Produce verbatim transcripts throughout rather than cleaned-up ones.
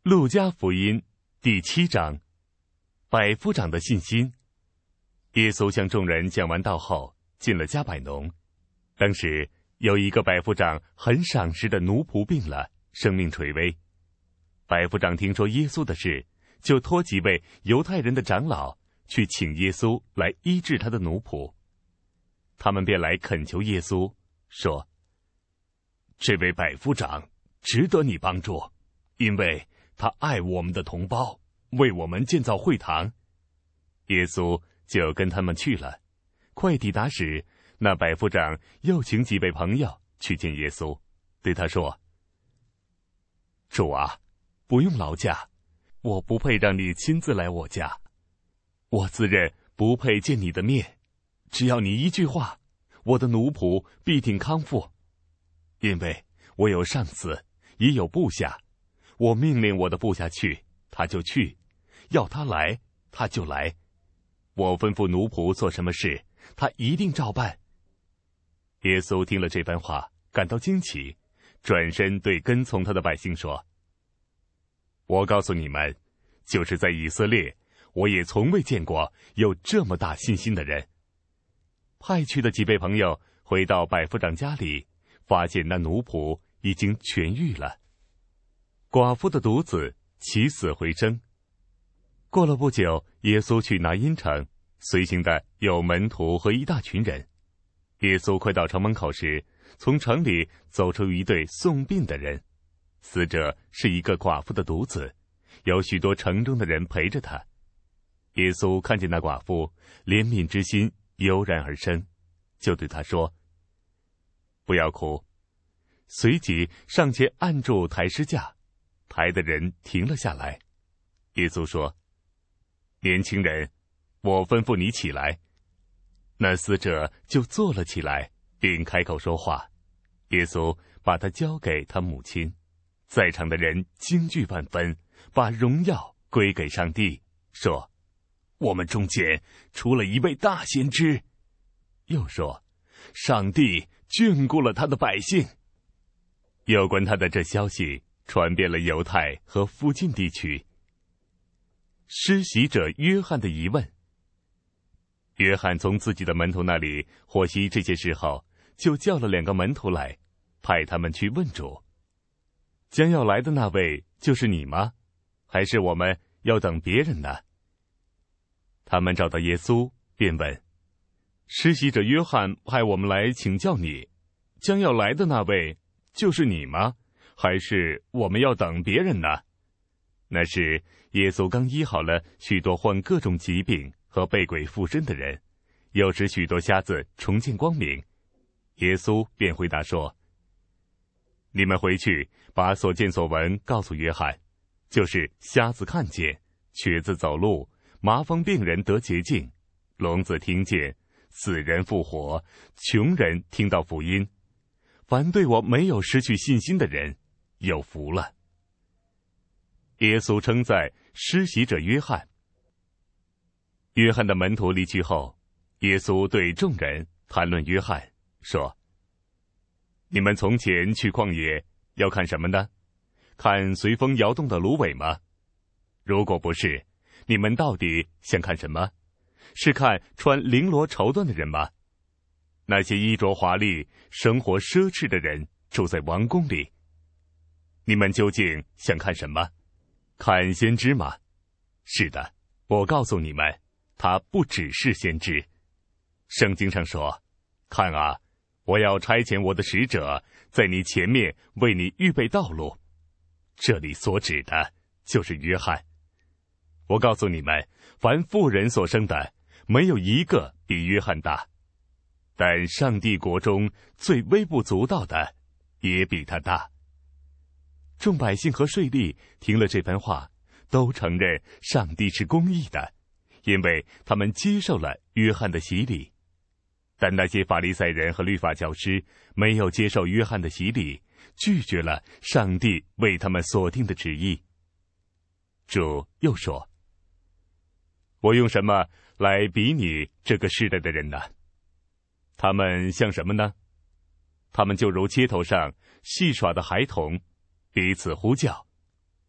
路加福音第七章，百夫长的信心。耶稣向众人讲完道后，进了加百农。当时有一个百夫长很赏识的奴仆病了，生命垂危。百夫长听说耶稣的事，就托几位犹太人的长老去请耶稣来医治他的奴仆。他们便来恳求耶稣，说：这位百夫长值得你帮助，因为他爱我们的同胞，为我们建造会堂。耶稣就跟他们去了。快抵达时，那百夫长又请几位朋友去见耶稣，对他说：主啊，不用劳驾，我不配让你亲自来我家。我自认不配见你的面，只要你一句话，我的奴仆必定康复。因为我有上司，也有部下，我命令我的部下去，他就去；要他来，他就来。我吩咐奴仆做什么事，他一定照办。耶稣听了这番话，感到惊奇，转身对跟从他的百姓说：我告诉你们，就是在以色列，我也从未见过有这么大信心的人。派去的几位朋友回到百夫长家里，发现那奴仆已经痊愈了。寡妇的独子起死回生。过了不久，耶稣去拿因城，随行的有门徒和一大群人。耶稣快到城门口时，从城里走出一对送殡的人，死者是一个寡妇的独子，有许多城中的人陪着他。耶稣看见那寡妇，怜悯之心油然而生，就对他说：不要哭。随即上前按住抬尸架，抬的人停了下来。耶稣说：年轻人，我吩咐你起来。那死者就坐了起来，并开口说话。耶稣把他交给他母亲。在场的人惊惧万分，把荣耀归给上帝，说：我们中间出了一位大先知。又说：上帝眷顾了他的百姓。有关他的这消息传遍了犹太和附近地区。施洗者约翰的疑问。约翰从自己的门徒那里获悉这些事后，就叫了两个门徒来，派他们去问主：将要来的那位就是你吗？还是我们要等别人呢？他们找到耶稣，便问：施洗者约翰派我们来请教你，将要来的那位就是你吗？还是我们要等别人呢？那时耶稣刚医好了许多患各种疾病和被鬼附身的人，又使许多瞎子重见光明。耶稣便回答说：你们回去把所见所闻告诉约翰，就是瞎子看见，瘸子走路，麻风病人得洁净，聋子听见，死人复活，穷人听到福音。凡对我没有失去信心的人，有福了。耶稣称赞施洗者约翰。约翰的门徒离去后，耶稣对众人谈论约翰，说：你们从前去旷野要看什么呢？看随风摇动的芦苇吗？如果不是，你们到底想看什么？是看穿绫罗绸缎的人吗？那些衣着华丽、生活奢侈的人住在王宫里。你们究竟想看什么？看先知吗？是的，我告诉你们，他不只是先知。圣经上说：看啊，我要差遣我的使者在你前面为你预备道路。这里所指的就是约翰。我告诉你们，凡妇人所生的，没有一个比约翰大，但上帝国中最微不足道的也比他大。众百姓和税吏听了这番话，都承认上帝是公义的，因为他们接受了约翰的洗礼。但那些法利赛人和律法教师没有接受约翰的洗礼，拒绝了上帝为他们所定的旨意。主又说：我用什么来比拟这个世代的人呢？他们像什么呢？他们就如街头上戏耍的孩童，彼此呼叫：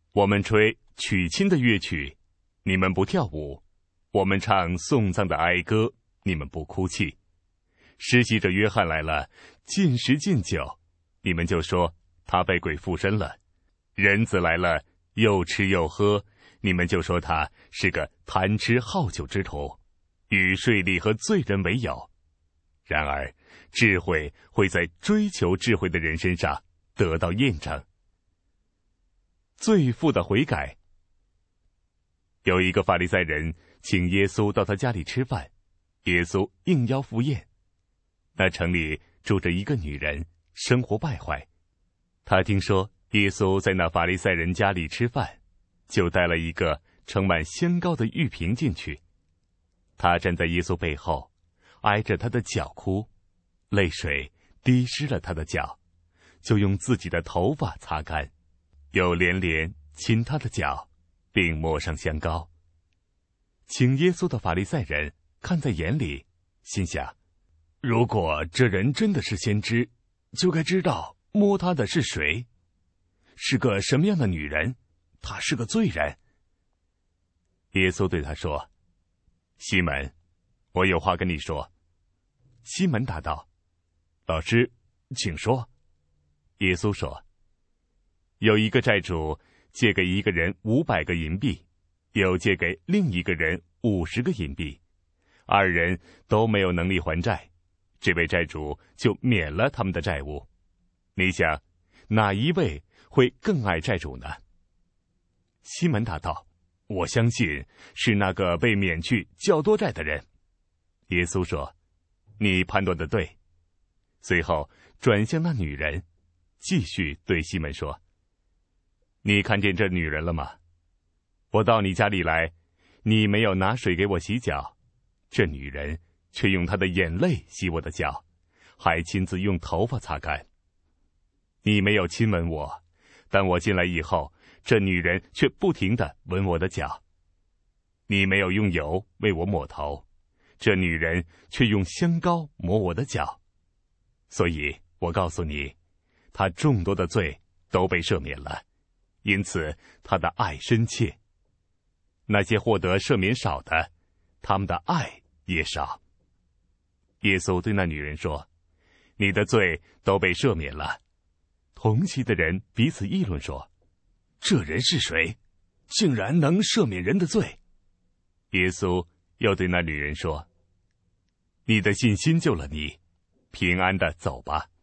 我们吹娶亲的乐曲，你们不跳舞；我们唱送葬的哀歌，你们不哭泣。施洗者约翰来了，禁食禁酒，你们就说他被鬼附身了；人子来了，又吃又喝，你们就说他是个贪吃好酒之徒，与税吏和罪人为友。然而智慧会在追求智慧的人身上得到验证。罪妇的悔改。有一个法利赛人请耶稣到他家里吃饭，耶稣应邀赴宴。那城里住着一个女人，生活败坏。他听说耶稣在那法利赛人家里吃饭，就带了一个盛满香膏的玉瓶进去。他站在耶稣背后，挨着他的脚哭，泪水滴湿了他的脚，就用自己的头发擦干，又连连亲他的脚，并抹上香膏。请耶稣的法利赛人看在眼里，心想，如果这人真的是先知，就该知道摸他的是谁，是个什么样的女人，他是个罪人。耶稣对他说，西门，我有话跟你说。西门答道，老师，请说。耶稣说，有一个债主借给一个人五百个银币，又借给另一个人五十个银币，二人都没有能力还债，这位债主就免了他们的债务。你想，哪一位会更爱债主呢？西门答道，我相信是那个被免去较多债的人。耶稣说，你判断的对。随后转向那女人，继续对西门说，你看见这女人了吗？我到你家里来，你没有拿水给我洗脚，这女人却用她的眼泪洗我的脚，还亲自用头发擦干。你没有亲吻我，但我进来以后，这女人却不停地吻我的脚。你没有用油为我抹头，这女人却用香膏抹我的脚。所以我告诉你，她众多的罪都被赦免了，因此她的爱深切。那些获得赦免少的，他们的爱也少。耶稣对那女人说，你的罪都被赦免了。同席的人彼此议论说，这人是谁，竟然能赦免人的罪？耶稣又对那女人说，你的信心救了你，平安的走吧。